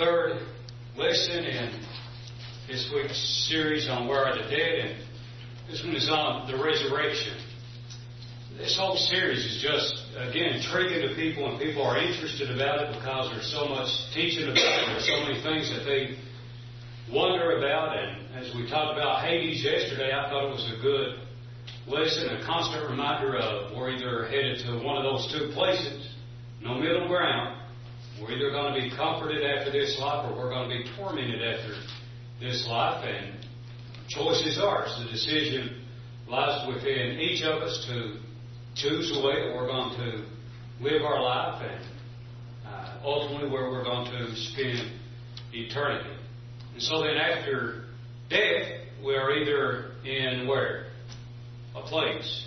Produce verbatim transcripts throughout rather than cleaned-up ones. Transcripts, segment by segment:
third lesson in this week's series on Where Are the Dead, and this one is on the resurrection. This whole series is just, again, intriguing to people, and people are interested about it because there's so much teaching about it. There's so many things that they wonder about, and as we talked about Hades yesterday, I thought it was a good lesson, a constant reminder of we're either headed to one of those two places, no middle ground. We're either going to be comforted after this life or we're going to be tormented after this life, and choice is ours. The decision lies within each of us to choose the way that we're going to live our life and uh, ultimately where we're going to spend eternity. And so then after death, we are either in where? A place.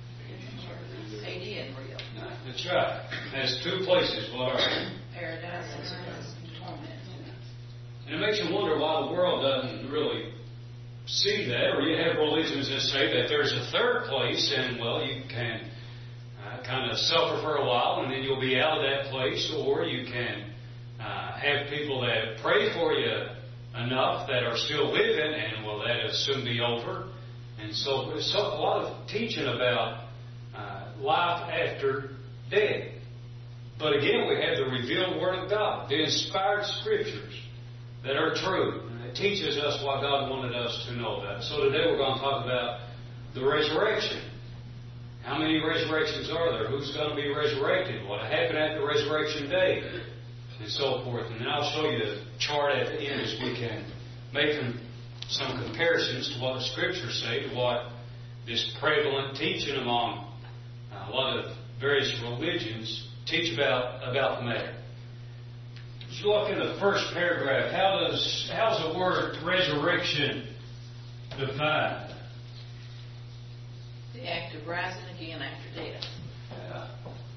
Sadie and real. That's right. That's two places. What are they? Paradise and torment. And it makes you wonder why the world doesn't really see that, or you have religions that say that there's a third place, and well, you can uh, kind of suffer for a while, and then you'll be out of that place, or you can uh, have people that pray for you enough that are still living, and well, that'll soon be over. And so there's so, a lot of teaching about uh, life after death. But again, we have the revealed Word of God, the inspired Scriptures that are true. And it teaches us what God wanted us to know about. So today we're going to talk about the resurrection. How many resurrections are there? Who's going to be resurrected? What happened at the resurrection day? And so forth. And then I'll show you the chart at the end as we can make some comparisons to what the Scriptures say to what this prevalent teaching among a lot of various religions teach about, about the matter. As you look in the first paragraph, how does how's the word resurrection defined? The act of rising again after death. Yeah.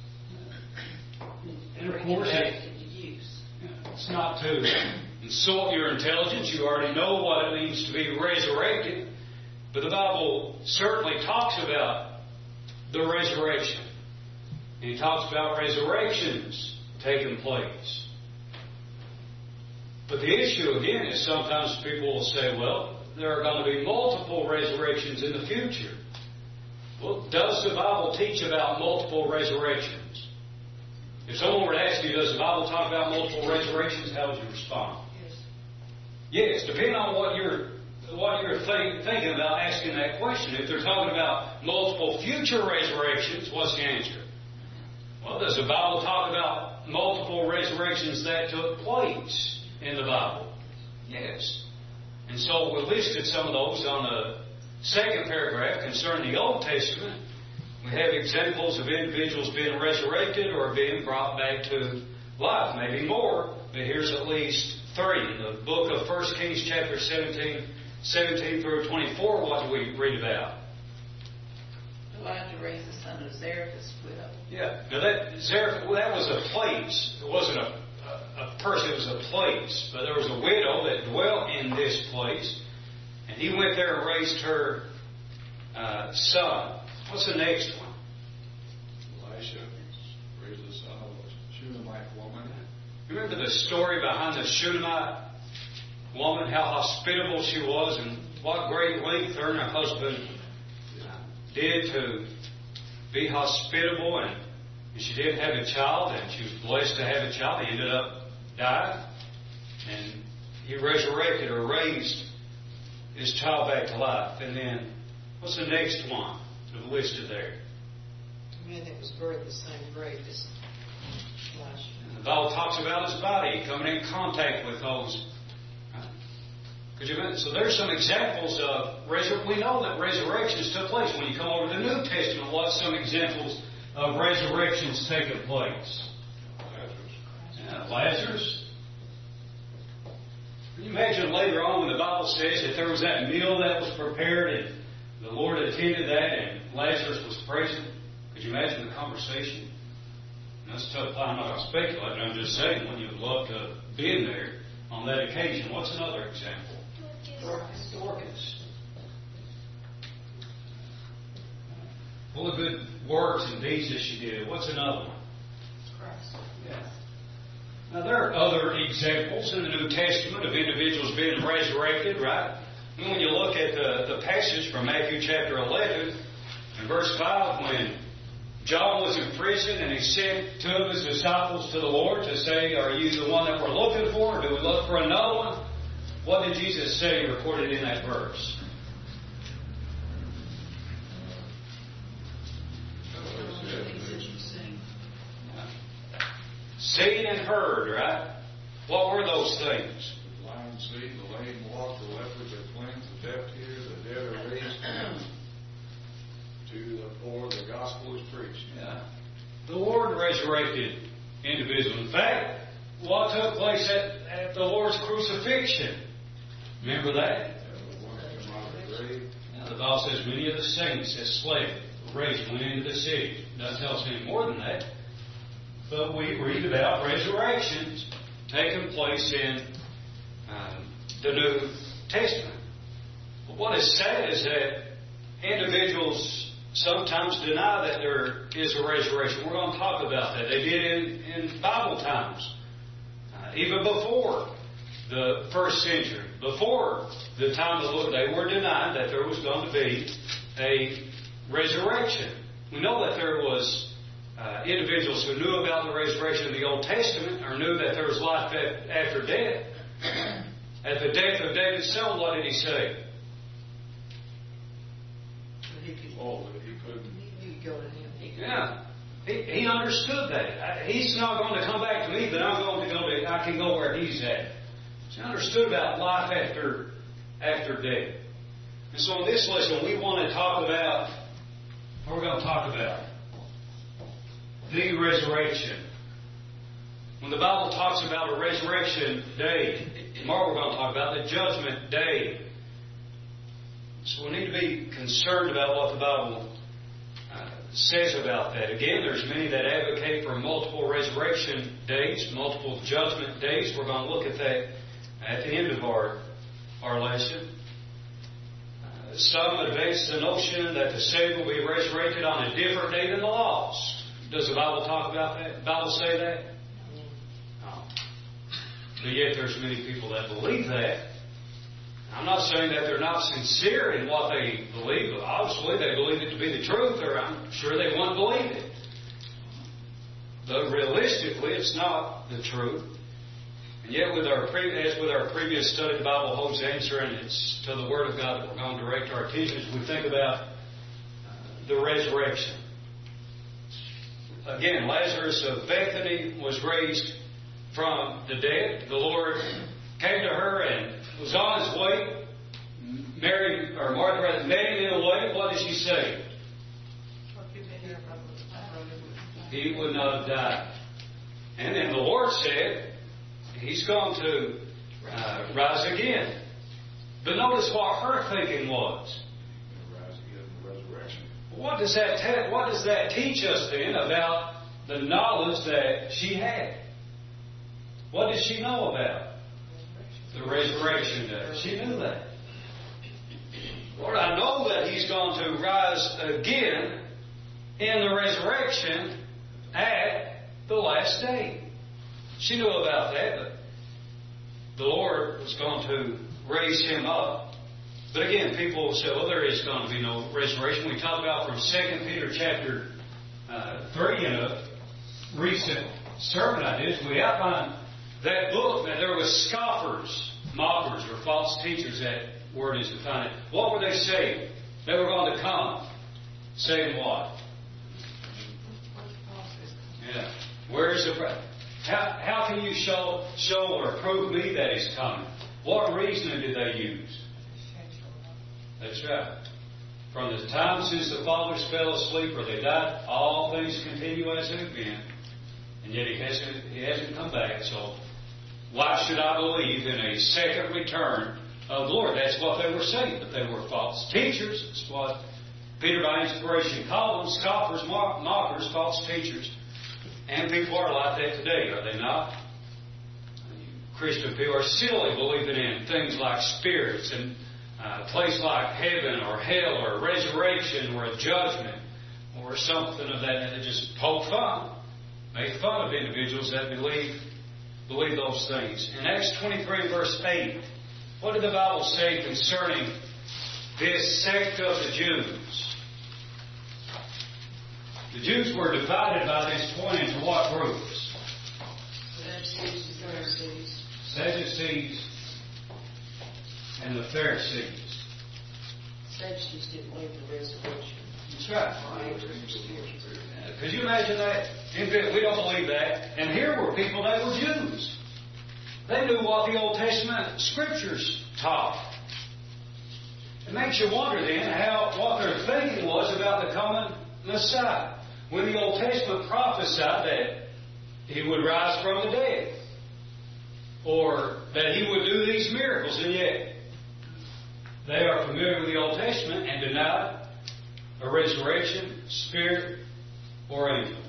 And of course, it, it's not to insult your intelligence. You already know what it means to be resurrected. But the Bible certainly talks about the resurrection. And he talks about resurrections taking place. But the issue, again, is sometimes people will say, well, there are going to be multiple resurrections in the future. Well, does the Bible teach about multiple resurrections? If someone were to ask you, does the Bible talk about multiple resurrections, how would you respond? Yes. Yes, depending on what you're what you're think, thinking about asking that question. If they're talking about multiple future resurrections, what's the answer? Well, does the Bible talk about multiple resurrections that took place in the Bible? Yes. And so we listed some of those on the second paragraph concerning the Old Testament. We have examples of individuals being resurrected or being brought back to life. Maybe more, but here's at least three. In the book of First Kings chapter seventeen, seventeen through twenty-four, what do we read about? Elijah raised the son of Zarephath's widow. Yeah. Now that Zarephath, well, that was a place. It wasn't a, a, a person, it was a place. But there was a widow that dwelt in this place. And he went there and raised her uh, son. What's the next one? Elisha raised the son of a Shunammite woman. Remember the story behind the Shunammite woman, how hospitable she was, and what great length her and her husband did to be hospitable, and she did have a child, and she was blessed to have a child. He ended up dying, and he resurrected or raised his child back to life. And then, what's the next one listed there? The man that was buried in the same grave as Elisha. The Bible talks about his body coming in contact with those. Could you imagine? So there's some examples of resur- we know that resurrections took place. When you come over to the New Testament, what's some examples of resurrections taking place? Lazarus. Yeah, Lazarus. Can you imagine later on when the Bible says that there was that meal that was prepared and the Lord attended that and Lazarus was present? Could you imagine the conversation? And that's tough. I'm not going to speculate, I'm just saying when you'd love to have been there on that occasion. What's another example? Dorcas. Dorcas. Full of good works and deeds that she did. What's another one? Christ. Yeah. Now, there are other examples in the New Testament of individuals being resurrected, right? And when you look at the, the passage from Matthew chapter eleven and verse five, when John was in prison and he sent two of his disciples to the Lord to say, are you the one that we're looking for, or do we look for another one? What did Jesus say recorded in that verse? Seen and heard, right? What were those things? The blind see, the lame walk, the lepers are cleansed, the deaf hear, the dead are raised. To the poor, the gospel is preached. Yeah. The Lord resurrected individuals. In fact, what took place at, at the Lord's crucifixion? Remember that? The one that came out of the grave. Now, the Bible says many of the saints that slept were raised, went into the city. It doesn't tell us any more than that. But we read about resurrections taking place in um, the New Testament. But what is sad is that individuals sometimes deny that there is a resurrection. We're going to talk about that. They did in, in Bible times. Uh, even before the first century, before the time of the Lord, they were denying that there was going to be a resurrection. We know that there was Uh, individuals who knew about the resurrection of the Old Testament, or knew that there was life after death. At the death of David's son, what did he say? Oh, that he couldn't. You could go to him. Yeah, he, he understood that. He's not going to come back to me, but I'm going to go to. I can go where he's at. So he understood about life after after death. And so in this lesson, we want to talk about. What we're going to talk about. The resurrection. When the Bible talks about a resurrection day, tomorrow we're going to talk about the judgment day. So we need to be concerned about what the Bible uh, says about that. Again, there's many that advocate for multiple resurrection days, multiple judgment days. We're going to look at that at the end of our, our lesson. Uh, some advance the notion that the saved will be resurrected on a different day than the lost. Does the Bible talk about that? The Bible say that? No. But yet there's many people that believe that. I'm not saying that they're not sincere in what they believe, but obviously they believe it to be the truth, or I'm sure they wouldn't believe it. But realistically, it's not the truth. And yet, with our pre- as with our previous study, the Bible holds the answer, and it's to the Word of God that we're going to direct our attention as we think about uh, the resurrection. Again, Lazarus of Bethany was raised from the dead. The Lord came to her and was on his way. Mary, or Martha rather, met him in the way. What did she say? He would not have died. And then the Lord said, he's going to uh, rise again. But notice what her thinking was. What does that te- what does that teach us then about the knowledge that she had? What did she know about the resurrection day? She knew that. Lord, I know that He's going to rise again in the resurrection at the last day. She knew about that, but the Lord was going to raise Him up. But again, people say, well, there is going to be no resurrection. We talked about from Second Peter chapter uh, three in a recent sermon I did. We outlined that book that there was scoffers, mockers, or false teachers. That word is defined. What were they saying? They were going to come. Saying what? Yeah. Where is the... How, how can you show, show or prove me that He's coming? What reasoning did they use? That's right. From the time since the fathers fell asleep or they died, all things continue as they've been. And yet He hasn't, he hasn't come back. So why should I believe in a second return of the Lord? That's what they were saying. But they were false teachers. That's what Peter by inspiration called them. Scoffers, mockers, false teachers. And people are like that today, are they not? Christian people are silly believing in things like spirits and a place like heaven or hell or a resurrection or a judgment or something of that. And they just poke fun, make fun of individuals that believe believe those things. In Acts twenty-three, verse eight, what did the Bible say concerning this sect of the Jews? The Jews were divided by this point into what groups? Sadducees and Pharisees. Sadducees and the Pharisees. Sadducees didn't believe the resurrection. That's right. They were spiritual. Could you imagine that? In fact, we don't believe that. And here were people that were Jews. They knew what the Old Testament Scriptures taught. It makes you wonder then how what their thinking was about the coming Messiah. When the Old Testament prophesied that He would rise from the dead, or that He would do these miracles, and yet they are familiar with the Old Testament and deny a resurrection, spirit, or angel.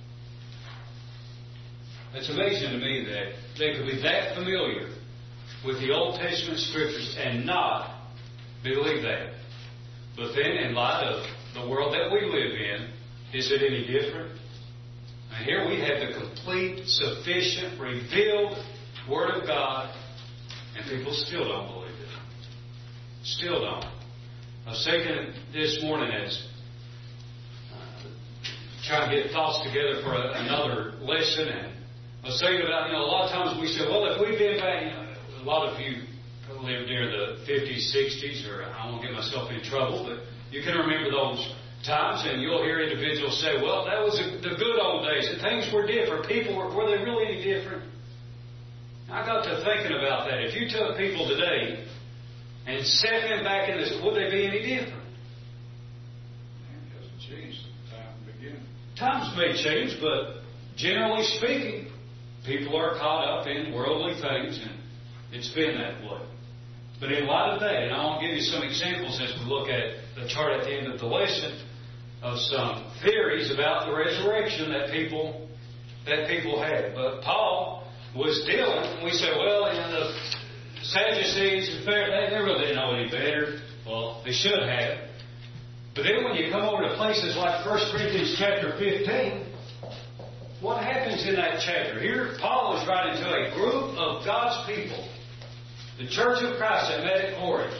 It's amazing to me that they could be that familiar with the Old Testament Scriptures and not believe that. But then, in light of the world that we live in, is it any different? And here we have the complete, sufficient, revealed Word of God, and people still don't believe it. Still don't. I was thinking this morning as uh, trying to get thoughts together for a, another lesson, and I was thinking about, you know, a lot of times we say, well, if we've been back, you know, a lot of you lived near the fifties, sixties, or I won't get myself in trouble, but you can remember those times, and you'll hear individuals say, well, that was a, the good old days, and things were different. People were, were they really any different? I got to thinking about that. If you took people today and set them back in this, would they be any different? It hasn't changed since the time beginning. Times may change, but generally speaking, people are caught up in worldly things, and it's been that way. But in light of that, and I want to give you some examples as we look at the chart at the end of the lesson of some theories about the resurrection that people that people had. But Paul was dealing, and we say, well, you know, the Sadducees and Pharisees, they really didn't know any better. Well, they should have. But then when you come over to places like First Corinthians chapter fifteen, what happens in that chapter? Here, Paul is writing to a group of God's people, the Church of Christ that met at Corinth.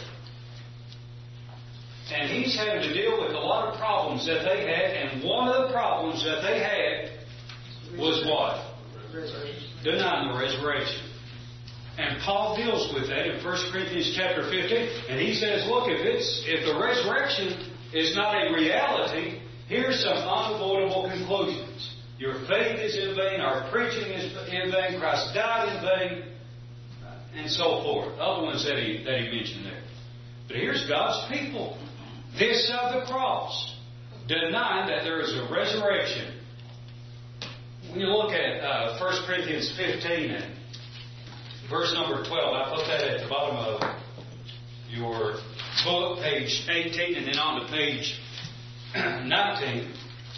And he's having to deal with a lot of problems that they had, and one of the problems that they had was what? Denying the resurrection. And Paul deals with that in First Corinthians chapter fifteen. And he says, look, if it's if the resurrection is not a reality, here's some unavoidable conclusions. Your faith is in vain, our preaching is in vain, Christ died in vain, and so forth. Other ones that he that he mentioned there. But here's God's people. This of the cross, denying that there is a resurrection. When you look at uh, First Corinthians fifteen and verse number twelve, I put that at the bottom of your book, page eighteen, and then on to page nineteen.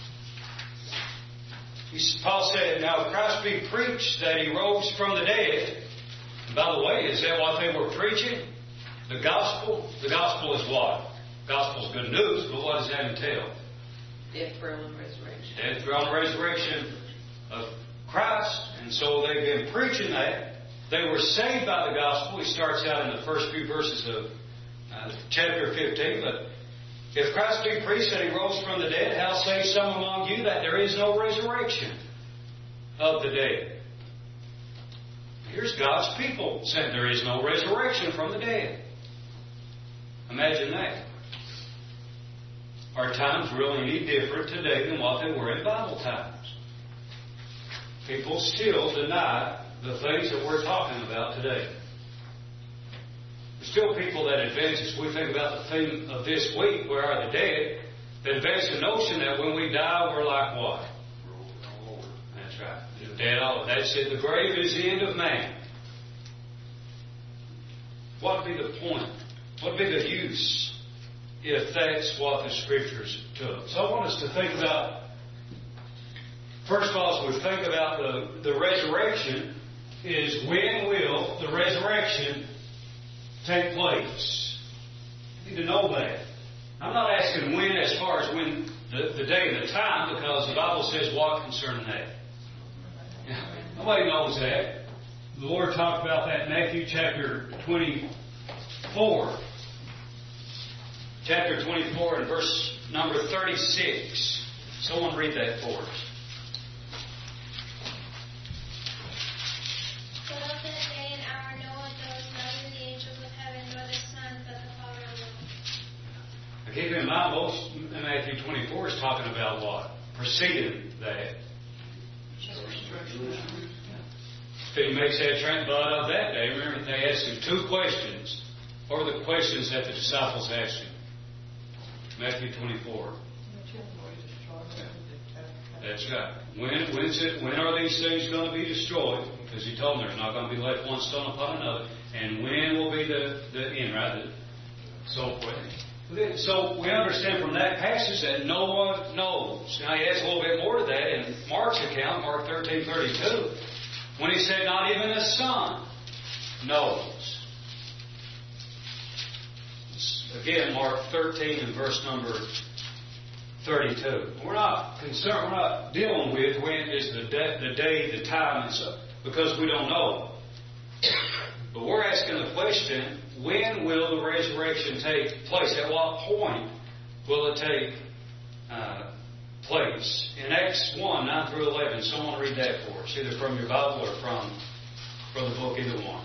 Paul said, now if Christ be preached that He rose from the dead. And by the way, is that what they were preaching? The gospel? The gospel is what? The gospel is good news, but what does that entail? Death, burial, and resurrection. Death, burial, and resurrection of Christ. And so they've been preaching that. They were saved by the gospel. He starts out in the first few verses of uh, chapter fifteen. But if Christ be preached that He rose from the dead, how say some among you that there is no resurrection of the dead? Here's God's people saying there is no resurrection from the dead. Imagine that. Are times really any different today than what they were in Bible times? People still deny the things that we're talking about today. There's still people that advance, as we think about the theme of this week, where are the dead, that advance the notion that when we die, we're like what? That's right. The dead, all that's it. The grave is the end of man. What would be the point? What would be the use if that's what the Scriptures took? So I want us to think about, first of all, as we think about the, the resurrection, is when will the resurrection take place? You need to know that. I'm not asking when as far as when the, the day and the time, because the Bible says what concerning that? Nobody knows that. the Lord talked about that in Matthew chapter twenty-four. Chapter twenty-four and verse number thirty-six. Someone read that for us. But of that day and hour no one knows, neither the angels of heaven nor the Son, but the Father alone. Now keep in mind, most Matthew twenty-four is talking about what? Preceding that. But he makes that trend, but of that day, remember they asked him two questions. What were the questions that the disciples asked him? Matthew twenty-four. That's right. When, when's it, when are these things going to be destroyed? Because he told them there's not going to be left one stone upon another. And when will be the, the end, right? The, so forth. So we understand from that passage that no one knows. Now he adds a little bit more to that in Mark's account, Mark thirteen thirty-two, when he said, not even the Son knows. Again, Mark thirteen and verse number thirty-two. We're not concerned, we're not dealing with when is the day, the day, the time, and so, because we don't know. But we're asking the question, when will the resurrection take place? At what point will it take uh, place? In Acts one, nine through eleven, someone read that for us, either from your Bible or from, from the book, either one.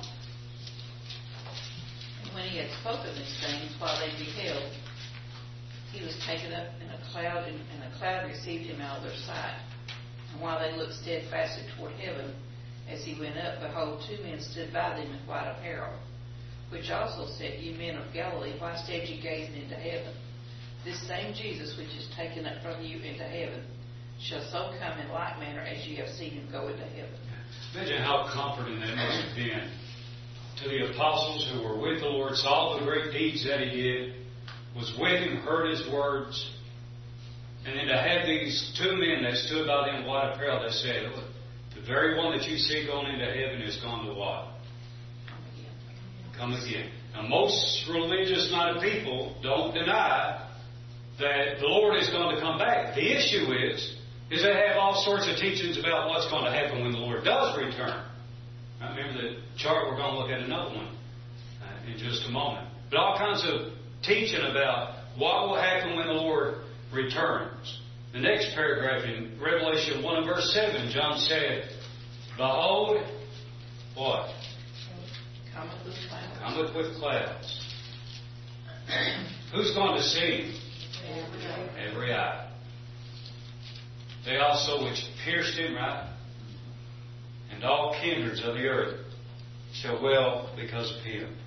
When he had spoken these things while they beheld, he was taken up in a cloud, and, and a cloud received him out of their sight. And while they looked steadfastly toward heaven, as he went up, behold, two men stood by them in white apparel, which also said, Ye men of Galilee, why stand ye gazing into heaven? This same Jesus which is taken up from you into heaven shall so come in like manner as ye have seen him go into heaven. Imagine how comforting that must have been to the apostles who were with the Lord, saw the great deeds that he did, was with him, heard his words, and then to have these two men that stood by them in white apparel that said, look, the very one that you see going into heaven is going to what? Come again. Now most religious-minded people don't deny that the Lord is going to come back. The issue is, is they have all sorts of teachings about what's going to happen when the Lord does return. Now, remember the chart, we're going to look at another one uh, in just a moment. But all kinds of teaching about what will happen when the Lord returns. The next paragraph in Revelation one and verse seven, John said, Behold, what? Cometh with clouds. Cometh with clouds. Who's going to see him? Every eye. Every eye. They also which pierced him, right? And all kindreds of the earth shall wail because of him.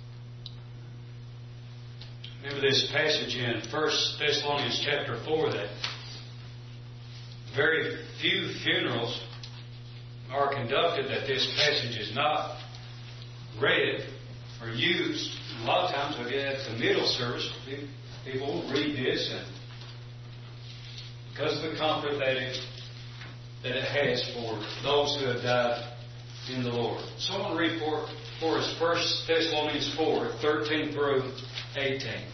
Remember this passage in First Thessalonians chapter four that very few funerals are conducted that this passage is not read or used. A lot of times, again, at the middle service, people will read this, and because of the comfort that it that it has for those who have died in the Lord. Someone read for, for us First Thessalonians four, thirteen through eighteen.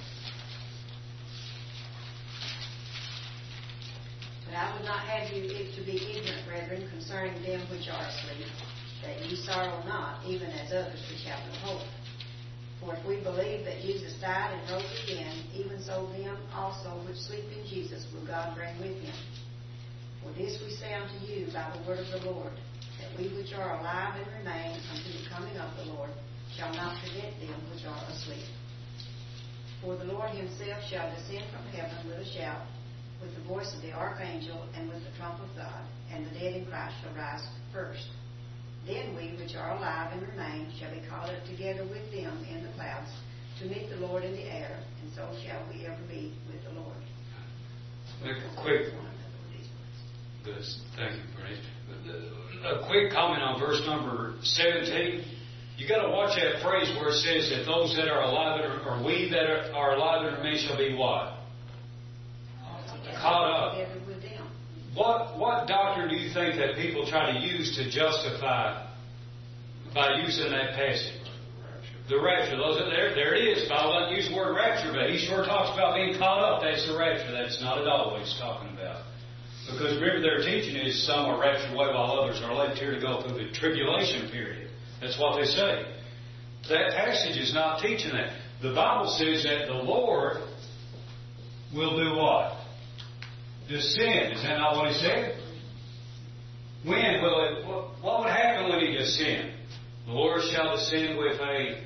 But I would not have you if to be ignorant, brethren, concerning them which are asleep, that ye sorrow not, even as others which have no hope. For if we believe that Jesus died and rose again, even so them also which sleep in Jesus will God bring with him. For this we say unto you by the word of the Lord, that we which are alive and remain unto the coming of the Lord shall not prevent them which are asleep. For the Lord himself shall descend from heaven with a shout, with the voice of the archangel, and with the trump of God, and the dead in Christ shall rise first. Then we which are alive and remain shall be caught up together with them in the clouds to meet the Lord in the air, and so shall we ever be with the Lord. Make a quick, good, thank you, Brent. A quick comment on verse number seventeen. You got to watch that phrase where it says that those that are alive and or we that are, are alive and remain shall be what? Caught up. What what doctrine do you think that people try to use to justify by using that passage? The rapture. Those are there. There it is. Paul doesn't use the word rapture, but he sure talks about being caught up. That's the rapture. That's not at all what he's talking about. Because remember, their teaching is some are raptured away while others are left here to go through the tribulation period. That's what they say. That passage is not teaching that. The Bible says that the Lord will do what? Descend. Is that not what He said? When will it, what, what would happen when He descend? The Lord shall descend with a...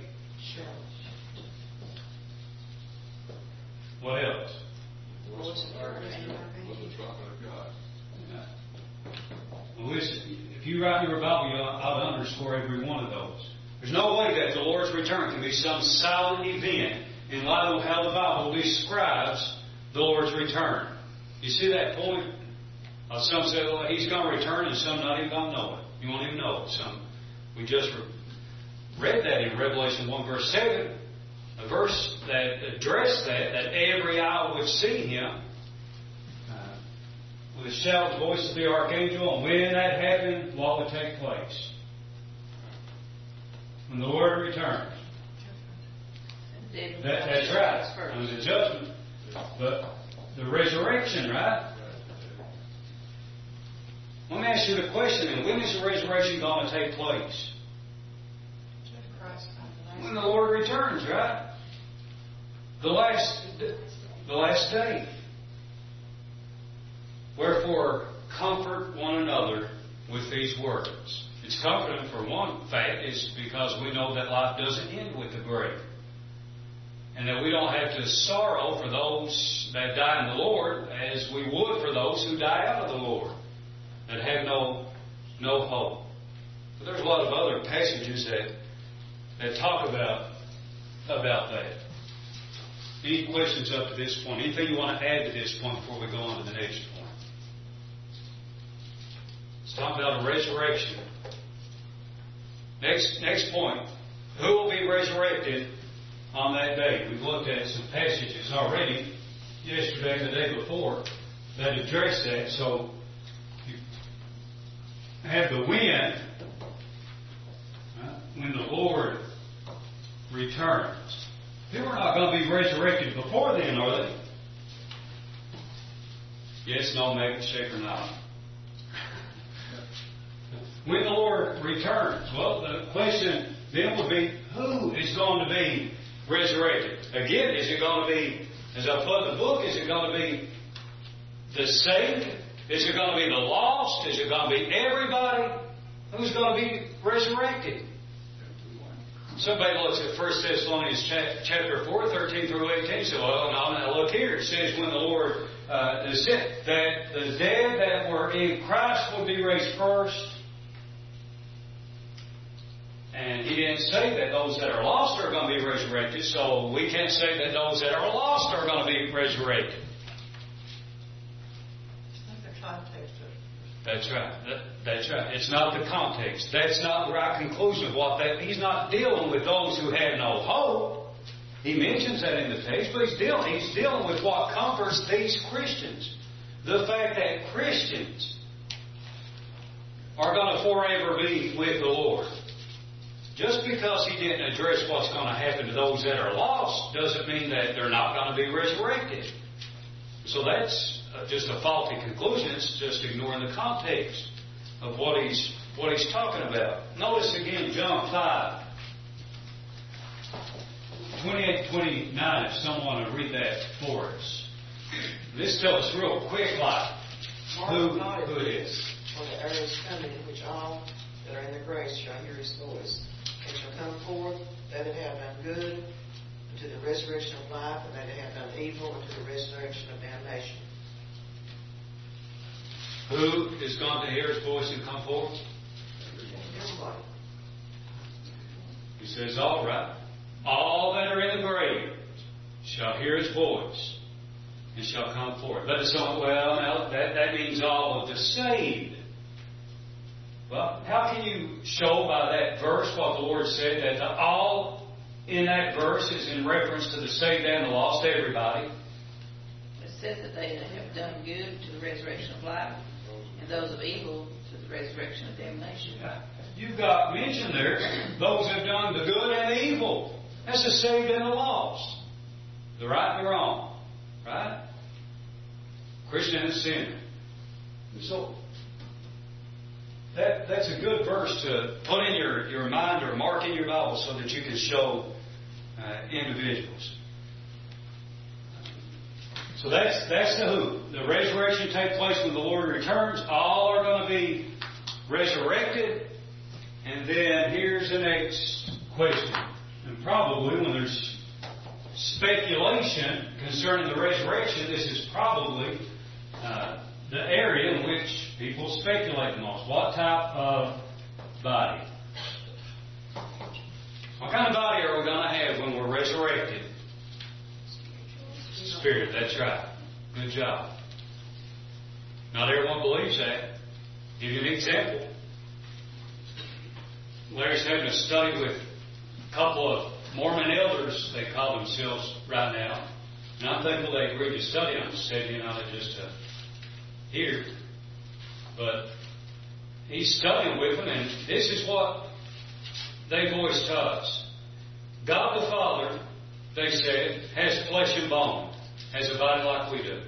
What else? With the trumpet of God. Well, listen, if you write in your Bible, you ought to underscore every one of those. There's no way that the Lord's return can be some silent event in light of how the Bible describes the Lord's return. You see that point? Uh, some say, well, He's going to return, and some not even going to know it. You won't even know it. Some, we just read that in Revelation one, verse seven, a verse that addressed that, that every eye would see Him. Uh, with the shout of the voice of the archangel, and when that happened, what would take place? When the Lord returns. That, that's right. I mean, the judgment. But the resurrection, right? Let me ask you the question, and when is the resurrection going to take place? When the Lord returns, right? The last, the last day. Wherefore, comfort one another with these words. It's comforting for one fact, is because we know that life doesn't end with the grave. And that we don't have to sorrow for those that die in the Lord as we would for those who die out of the Lord, that have no no hope. But there's a lot of other passages that that talk about about that. Any questions up to this point? Anything you want to add to this point before we go on to the next point? Let's talk about a resurrection. Next next point. Who will be resurrected on that day? We've looked at some passages already yesterday and the day before that address that. So you have the when, right, when the Lord returns. People are not going to be resurrected before then, are they? Yes, no, maybe, shake or not. When the Lord returns, well, the question then would be, who is going to be resurrected? Again, is it going to be, as I put in the book, is it going to be the saved? Is it going to be the lost? Is it going to be everybody? Who's going to be resurrected? Somebody looks at First Thessalonians chapter four, thirteen through eighteen, and says, well, no, now look here. It says when the Lord uh, descended, that the dead that were in Christ will be raised first. And He didn't say that those that are lost are going to be resurrected, so we can't say that those that are lost are going to be resurrected. That's right. That, that's right. It's not the context. That's not the right conclusion of what that... He's not dealing with those who have no hope. He mentions that in the text, but he's dealing, he's dealing with what comforts these Christians. The fact that Christians are going to forever be with the Lord. Just because He didn't address what's going to happen to those that are lost doesn't mean that they're not going to be resurrected. So that's just a faulty conclusion. It's just ignoring the context of what he's what he's talking about. Notice again John five, twenty-eight, twenty-nine, if someone will read that for us. This tells us real quick like who, who it is. For the hour is coming, in which all that are in the graves shall hear His voice. They shall come forth, they that have done good, unto the resurrection of life, and they that have done evil, unto the resurrection of damnation. Who is going to hear His voice and come forth? Everybody. He says, all right. All that are in the grave shall hear His voice and shall come forth. But it's on, well, now that, that means all of the saved. Well, how can you show by that verse what the Lord said, that the all in that verse is in reference to the saved and the lost, everybody? It says that they that have done good to the resurrection of life, and those of evil to the resurrection of damnation. You've got mentioned there, those have done the good and the evil. That's the saved and the lost. The right and the wrong. Right? Christian and sinner. And so, that, that's a good verse to put in your, your mind or mark in your Bible so that you can show uh, individuals. So that's that's the who. The resurrection takes place when the Lord returns. All are going to be resurrected. And then here's the next question. And probably when there's speculation concerning the resurrection, this is probably uh, the area in which people speculate the most. What type of body? What kind of body are we going to have when we're resurrected? Spirit, that's right. Good job. Not everyone believes that. Give you an example. Larry's having a study with a couple of Mormon elders, they call themselves right now. And I'm thankful they agreed to study. I'm studying out of just uh, here. But he's studying with them, and this is what they voiced to us. God the Father, they said, has flesh and bone, has a body like we do.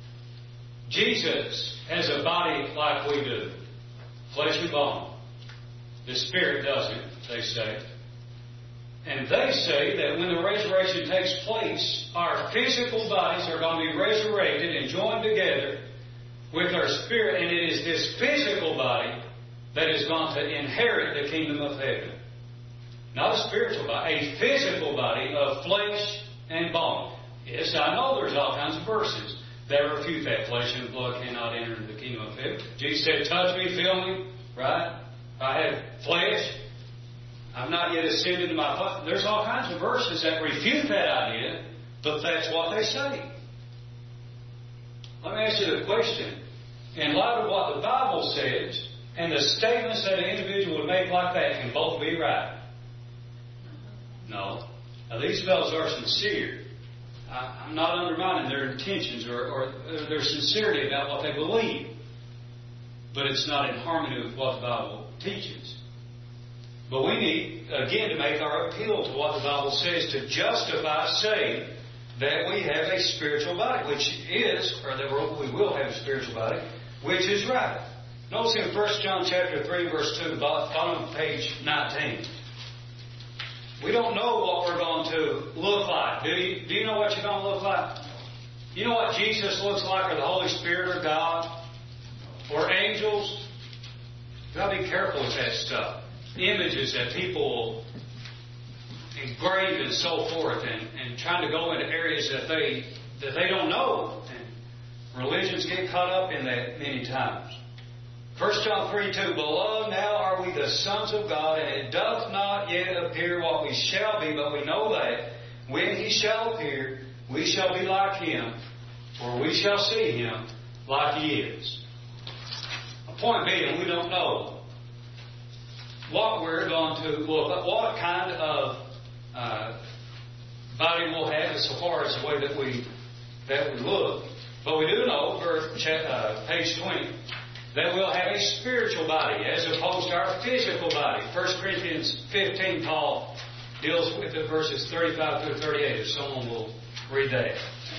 Jesus has a body like we do, flesh and bone. The Spirit doesn't, they say. And they say that when the resurrection takes place, our physical bodies are going to be resurrected and joined together with our spirit, and it is this physical body that is going to inherit the kingdom of heaven. Not a spiritual body, a physical body of flesh and bone. Yes, I know there's all kinds of verses that refute that. Flesh and blood cannot enter into the kingdom of heaven. Jesus said, touch me, feel me, right? If I have flesh, I've not yet ascended to my Father. There's all kinds of verses that refute that idea, but that's what they say. Let me ask you the question. In light of what the Bible says, and the statements that an individual would make like that, can both be right? No. Now, these fellows are sincere. I, I'm not undermining their intentions or, or their sincerity about what they believe. But it's not in harmony with what the Bible teaches. But we need, again, to make our appeal to what the Bible says to justify saying that we have a spiritual body, which is, or that we will have a spiritual body, which is right. Notice in First John chapter three, verse two, bottom of page nineteen. We don't know what we're going to look like. Do you, do you know what you're going to look like? You know what Jesus looks like, or the Holy Spirit, or God, or angels? You've got to be careful with that stuff. Images that people engrave and so forth, and, and trying to go into areas that they that they don't know. And religions get caught up in that many times. First John three two, Beloved, now are we the sons of God, and it doth not yet appear what we shall be, but we know that when He shall appear, we shall be like Him, for we shall see Him like He is. The point being, we don't know what we're going to look like, what kind of uh, body we'll have as far as the way that we that we look. But we do know, for uh, page twenty, that we'll have a spiritual body as opposed to our physical body. First Corinthians fifteen, Paul deals with it, verses thirty-five through thirty-eight, if someone will read that.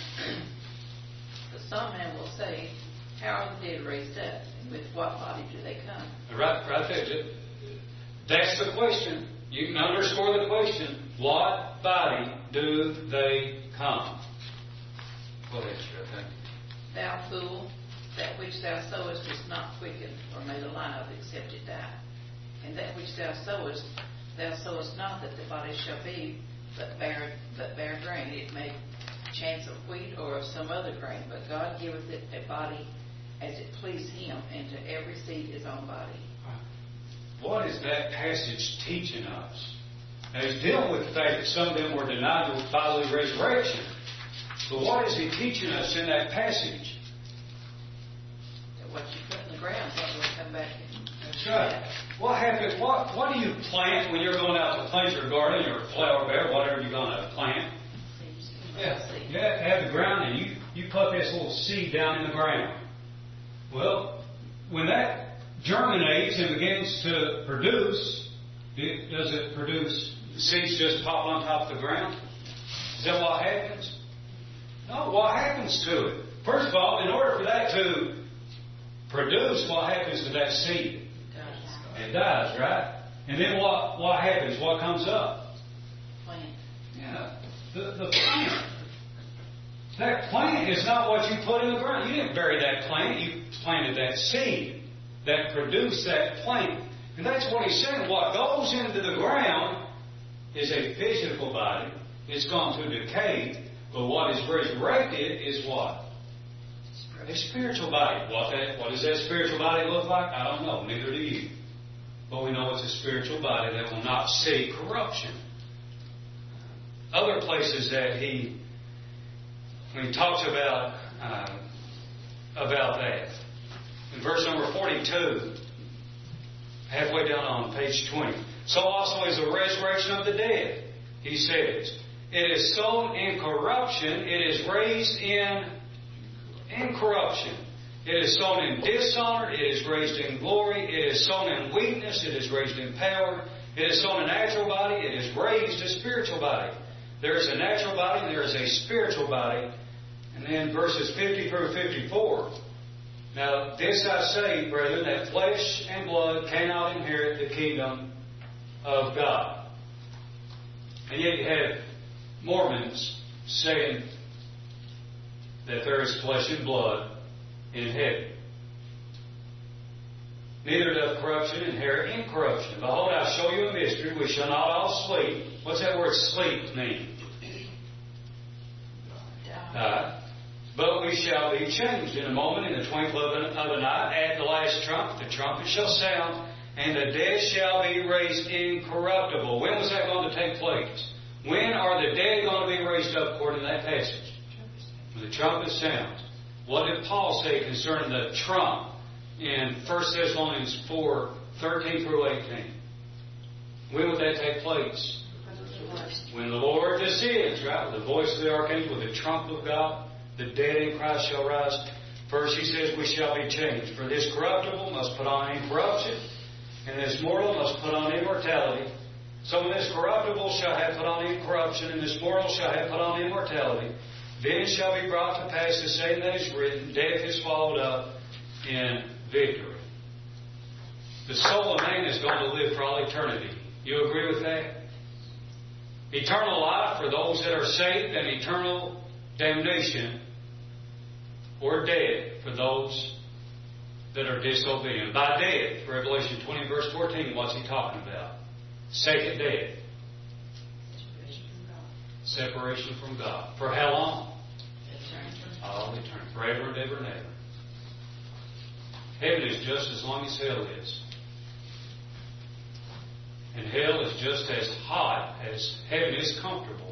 But some man will say, how are the dead raised up? And with what body do they come? Right, right there. That's the question. You can underscore the question. What body do they come? Go ahead, sure. Thou fool, that which thou sowest is not quickened or made alive, except it die. And that which thou sowest, thou sowest not that the body shall be, but bear, but bear grain. It may chance of wheat or of some other grain, but God giveth it a body as it please Him, and to every seed his own body. What is that passage teaching us? Now, he's dealing with the fact that some of them were denied the bodily resurrection. But what is he teaching us in that passage? That what you put in the ground, what will come back and That's right. What happens? What What do you plant when you're going out to plant your garden or flower bed, whatever you're going to plant? Yeah, you have the ground, and you you put this little seed down in the ground. Well, when that germinates and begins to produce, it, does it produce seeds just pop on top of the ground? Is that what happens? No, what happens to it? First of all, in order for that to produce, what happens to that seed? dies, right? And then what, what happens? What comes up? Plant. Yeah, the, the plant. That plant is not what you put in the ground. You didn't bury that plant. You planted that seed that produced that plant. And that's what he's saying. What goes into the ground is a physical body. It's gone to decay. But what is resurrected is what? A spiritual body. What that? What does that spiritual body look like? I don't know. Neither do you. But we know it's a spiritual body that will not see corruption. Other places that he, when he talks about uh, about that, in verse number forty-two, halfway down on page twenty. So also is the resurrection of the dead. He says, it is sown in corruption, it is raised in incorruption. It is sown in dishonor, it is raised in glory. It is sown in weakness, it is raised in power. It is sown a natural body, it is raised a spiritual body. There is a natural body, there is a spiritual body. And then verses fifty through fifty-four. Now, this I say, brethren, that flesh and blood cannot inherit the kingdom of God. And yet you have Mormons saying that there is flesh and blood in heaven. Neither doth corruption inherit incorruption. Behold, I show you a mystery. We shall not all sleep. What's that word sleep mean? Die. But we shall be changed in a moment, in the twinkling of the night, at the last trump. The trumpet shall sound, and the dead shall be raised incorruptible. When was that going to take place? When are the dead going to be raised up according to that passage? When the trumpet sounds. What did Paul say concerning the trump in First Thessalonians four, thirteen through eighteen? When would that take place? When the Lord descends, right? With the voice of the archangel, with the trump of God, the dead in Christ shall rise. First he says, we shall be changed. For this corruptible must put on incorruption, and this mortal must put on immortality. So when this corruptible shall have put on incorruption, and this mortal shall have put on immortality, then it shall be brought to pass the same that is written, death is swallowed up in victory. The soul of man is going to live for all eternity. You agree with that? Eternal life for those that are saved, and eternal damnation or death for those that are disobedient. By death, Revelation twenty, verse fourteen, what's he talking about? Second death. Separation from God. For how long? All eternity. Forever and ever and ever. Heaven is just as long as hell is. And hell is just as hot as heaven is comfortable.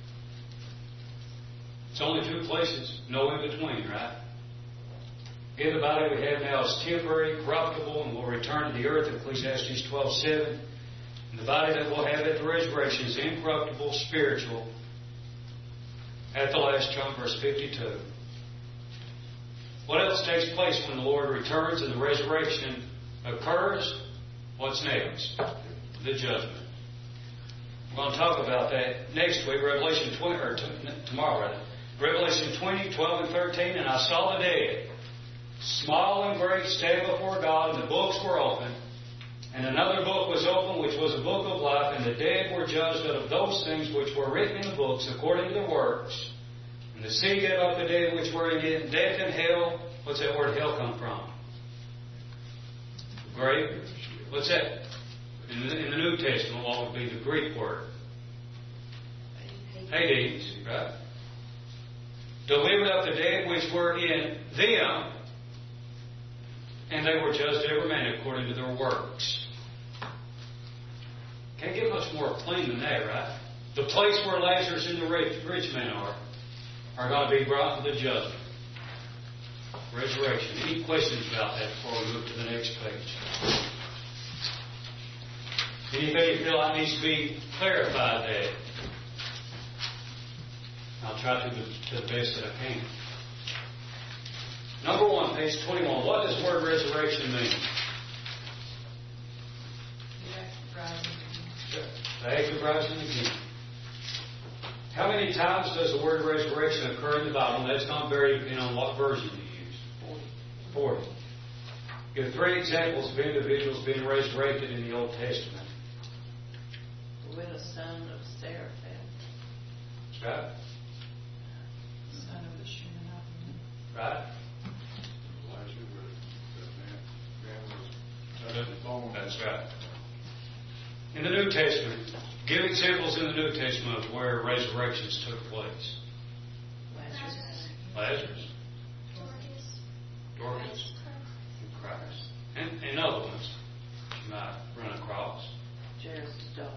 It's only two places, no in between, right? Here the body we have now is temporary, corruptible, and will return to the earth, Ecclesiastes twelve seven. And the body that we'll have at the resurrection is incorruptible, spiritual, at the last trump, verse fifty-two. What else takes place when the Lord returns and the resurrection occurs? What's next? The judgment. We're going to talk about that next week, Revelation twenty, or t- tomorrow rather. Revelation twenty, twelve, and thirteen. And I saw the dead, small and great, stand before God, and the books were open. And another book was opened, which was a book of life, and the dead were judged out of those things which were written in the books according to their works. And the sea gave up the dead which were in it. Death and hell. What's that word hell come from? Grave. What's that? In the, in the New Testament, what would be the Greek word? Hades, right? Delivered up the dead which were in them, and they were judged every man according to their works. Can't get much more plain than that, right? The place where Lazarus and the rich, rich man are, are going to be brought to the judgment. Resurrection. Any questions about that before we move to the next page? Anybody feel like needs to be clarified that? I'll try to the, to the best that I can. Number one, page twenty-one. What does the word resurrection mean? The act of rising again. How many times does the word resurrection occur in the Bible? That's not very depending on what version you use. Forty. Give three examples of individuals being resurrected in the Old Testament. The widow's son of Saraphat, That's right. son of the Shunammite. Right? Elijah, where that man, man was touching the bone. That's right. In the New Testament, give examples in the New Testament of where resurrections took place. Lazarus. Lazarus, Dorcas. Dorcas, and Christ, and, and other ones you might run across. Jairus' daughter.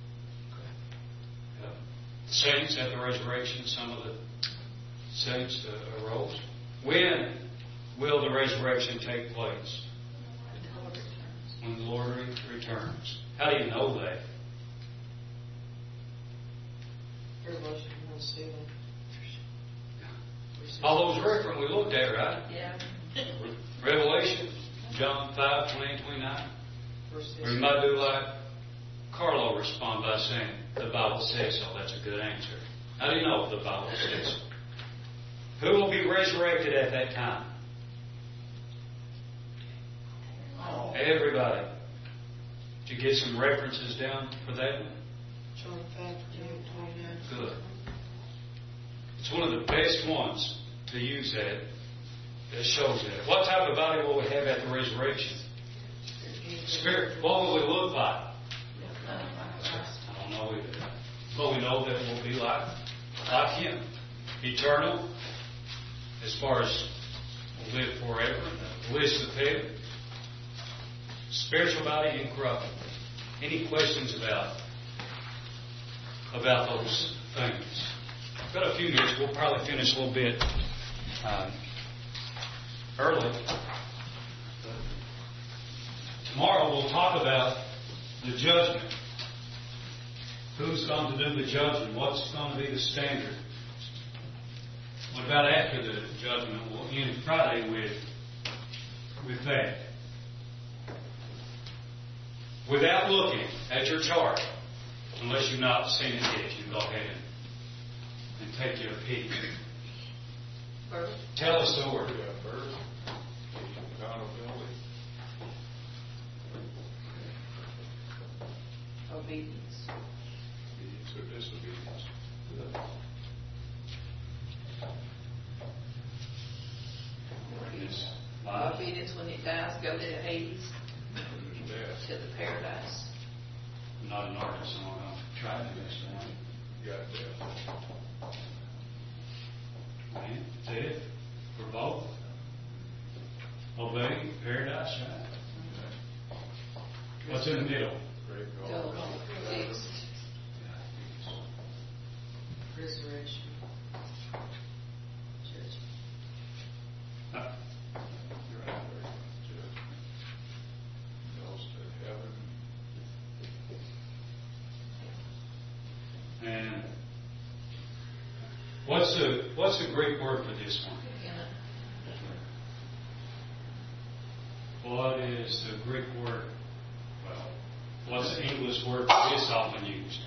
Uh, saints at the resurrection, some of the saints uh, arose. When will the resurrection take place? When the Lord returns. When the Lord re- returns. How do you know that? Revelation one, Stephen. All those references we looked at, right? Yeah. Revelation, John five, twenty, twenty-nine. Verse Or you might do like Carlo respond by saying, the Bible says so. That's a good answer. How do you know if the Bible says so? Who will be resurrected at that time? Everybody. Did you get some references down for that one? John five, twenty-eight, twenty-nine. Good. It's one of the best ones to use that. That shows that. What type of body will we have at the resurrection? Spirit. What will we look like? I don't know either. But we know that we'll be like, like Him. Eternal, as far as we'll live forever. The bliss of heaven. Spiritual body incorruptible. Any questions about about those things? I've got a few minutes. We'll probably finish a little bit um, early. But tomorrow we'll talk about the judgment. Who's going to do the judgment? What's going to be the standard? What about after the judgment? We'll end Friday with, with that. Without looking at your chart, unless you've not seen it yet, you can go ahead and, and take your peek. Birth. Tell us the word. Yeah, birth, accountability. Obedience. Obedience or disobedience. Yes. Life. Obedience when it dies, go to the Hades, There's death. to the paradise. I'm not an artist, so I'm going to try to do this one. You got death. Man, death for both. Obey, paradise, right? What's in the middle? Great Go God. fixed. Resurrection. Judgment. Uh, You're right there. Judgment. Goes to heaven. And what's the what's the Greek word for this one? What is the Greek word? Well, what's the English word for this often used?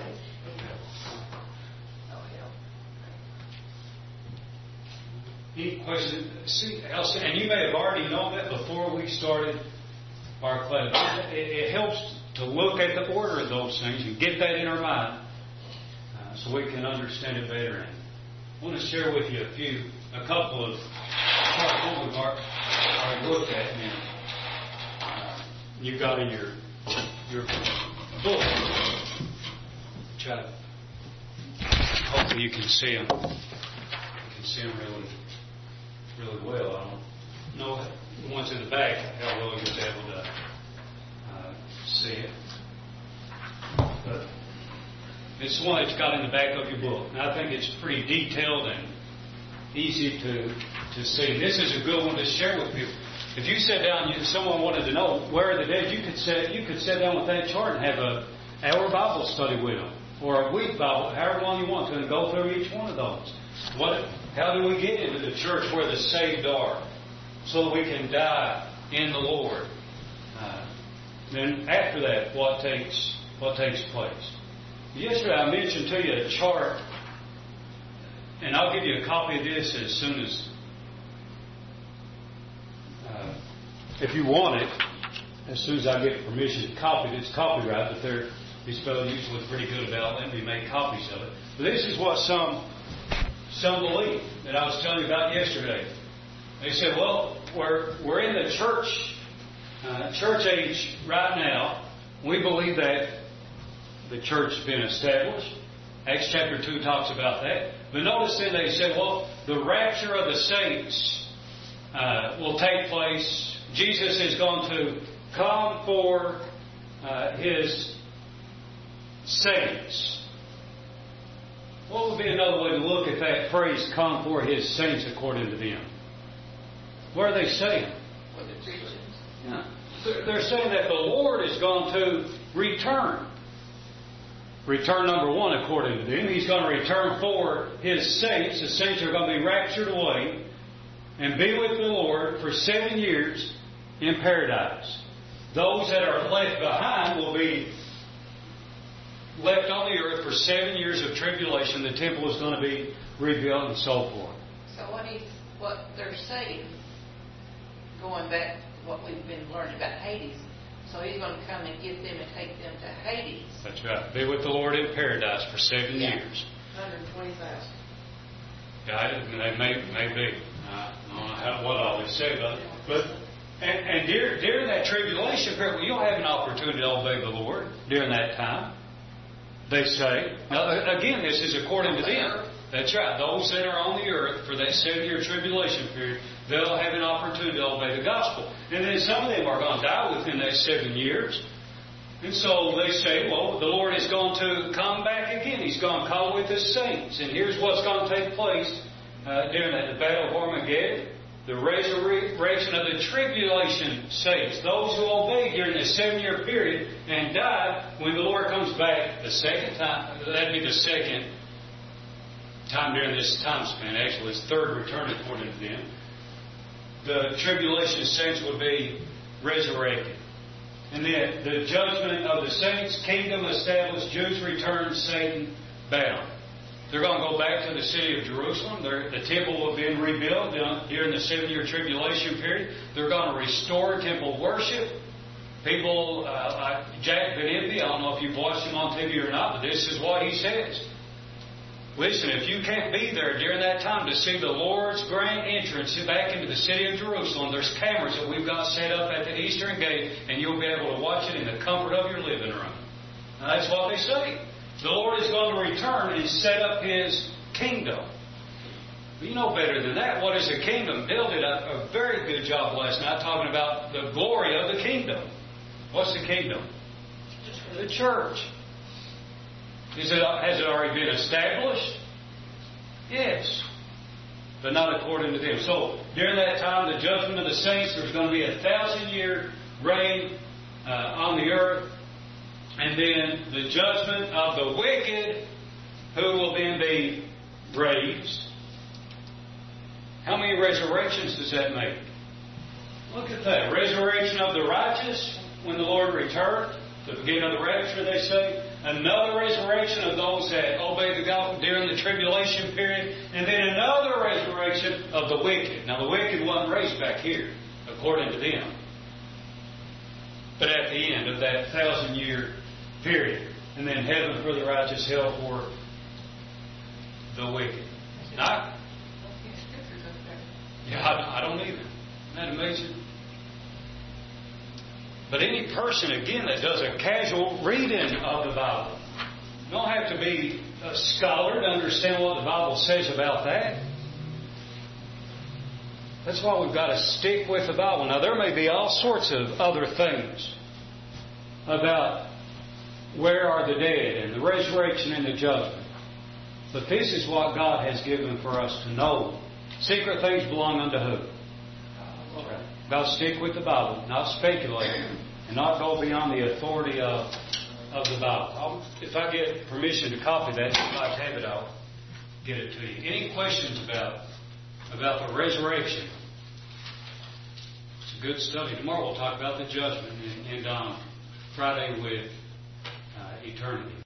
Any question? See, Elsa, and you may have already known that before we started our class. It, it helps to look at the order of those things and get that in our mind uh, so we can understand it better. And I want to share with you a few, a couple of parts we've already looked at. And uh, you've got in your your book. Try to, hopefully you can see them. You can see them really. really well. I don't know the ones in the back, how well you're able to uh, see it. But it's the one that's got in the back of your book. And I think it's pretty detailed and easy to, to see. And this is a good one to share with people. If you sat down and someone wanted to know where are the dead, you could sit, you could sit down with that chart and have a hour Bible study with them. Or a week Bible, however long you want to, and go through each one of those. What, how do we get into the church where the saved are? So that we can die in the Lord. Uh, then after that, what takes what takes place? Yesterday I mentioned to you a chart, and I'll give you a copy of this as soon as uh, if you want it, as soon as I get permission to copy it, it's copyright, but they're, these fellows usually pretty good about letting me make copies of it. But this is what some some believe that I was telling you about yesterday. They said, well, we're we're in the church uh, church age right now. We believe that the church has been established. Acts chapter two talks about that. But notice then they said, well, the rapture of the saints uh, will take place. Jesus is going to come for uh, His saints. What would be another way to look at that phrase, come for His saints according to them? What are they saying? For the Christians. Yeah. They're saying that the Lord is going to return. Return number one, according to them. He's going to return for His saints. The saints are going to be raptured away and be with the Lord for seven years in paradise. Those that are left behind will be left on the earth for seven years of tribulation. The temple is going to be rebuilt and so forth. So what he, what they're saying, going back to what we've been learning about Hades, so He's going to come and get them and take them to Hades. That's right. Be with the Lord in paradise for seven Yeah. years. one hundred twenty thousand. Yeah, they may, may be. I don't know how, what all they say about it. But, and, and during, during that tribulation period, you'll have an opportunity to obey the Lord during that time. They say. Now, again, this is according to them. That's right. Those that are on the earth for that seven-year tribulation period, they'll have an opportunity to obey the gospel. And then some of them are going to die within that seven years. And so they say, well, the Lord is going to come back again. He's going to come with His saints. And here's what's going to take place uh, during that, the Battle of Armageddon. The resurrection of the tribulation saints, those who obeyed during the seven-year period and died when the Lord comes back the second time. That'd be the second time during this time span. Actually, His third return according to them. The tribulation saints would be resurrected. And then the judgment of the saints, kingdom established, Jews returned, Satan bound. They're going to go back to the city of Jerusalem. They're, the temple will be rebuilt during the seven-year tribulation period. They're going to restore temple worship. People uh, like Jack Benimbi, I don't know if you've watched him on T V or not, but this is what he says. Listen, if you can't be there during that time to see the Lord's grand entrance back into the city of Jerusalem, there's cameras that we've got set up at the eastern gate, and you'll be able to watch it in the comfort of your living room. Now, that's what they say. The Lord is going to return and set up His kingdom. But you know better than that. What is a kingdom? Bill did a, a very good job last night talking about the glory of the kingdom. What's the kingdom? The church. Is it, has it already been established? Yes. But not according to them. So, during that time, the judgment of the saints, there's going to be a thousand-year reign uh, on the earth. And then the judgment of the wicked, who will then be raised. How many resurrections does that make? Look at that. Resurrection of the righteous when the Lord returned. The beginning of the rapture, they say. Another resurrection of those that obey the gospel during the tribulation period. And then another resurrection of the wicked. Now, the wicked wasn't raised back here, according to them. But at the end of that thousand-year period. And then heaven for the righteous, hell for the wicked. Not, yeah, I, I don't either. Isn't that amazing? But any person, again, that does a casual reading of the Bible, you don't have to be a scholar to understand what the Bible says about that. That's why we've got to stick with the Bible. Now, there may be all sorts of other things about where are the dead and the resurrection and the judgment. But this is what God has given for us to know. Secret things belong unto who? God, stick with the Bible, not speculate, and not go beyond the authority of, of the Bible. I'll, if I get permission to copy that, if you'd like to have it, I'll get it to you. Any questions about, about the resurrection? It's a good study. Tomorrow we'll talk about the judgment, and, and on Friday with uh, eternity.